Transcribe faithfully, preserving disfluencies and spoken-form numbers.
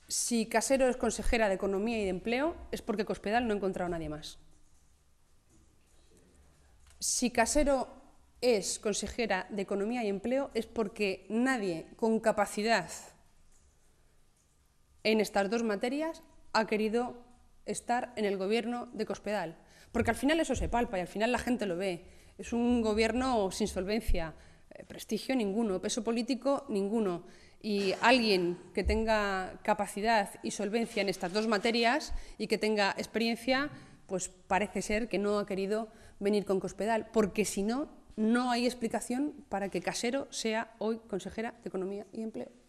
Si Casero es consejera de Economía y de Empleo, es porque Cospedal no ha encontrado a nadie más. Si Casero es consejera de Economía y Empleo, es porque nadie con capacidad en estas dos materias ha querido estar en el gobierno de Cospedal. Porque al final eso se palpa y al final la gente lo ve. Es un gobierno sin solvencia, eh, prestigio ninguno, peso político ninguno. Y alguien que tenga capacidad y solvencia en estas dos materias y que tenga experiencia, pues parece ser que no ha querido venir con Cospedal, porque si no, no hay explicación para que Casero sea hoy consejera de Economía y Empleo.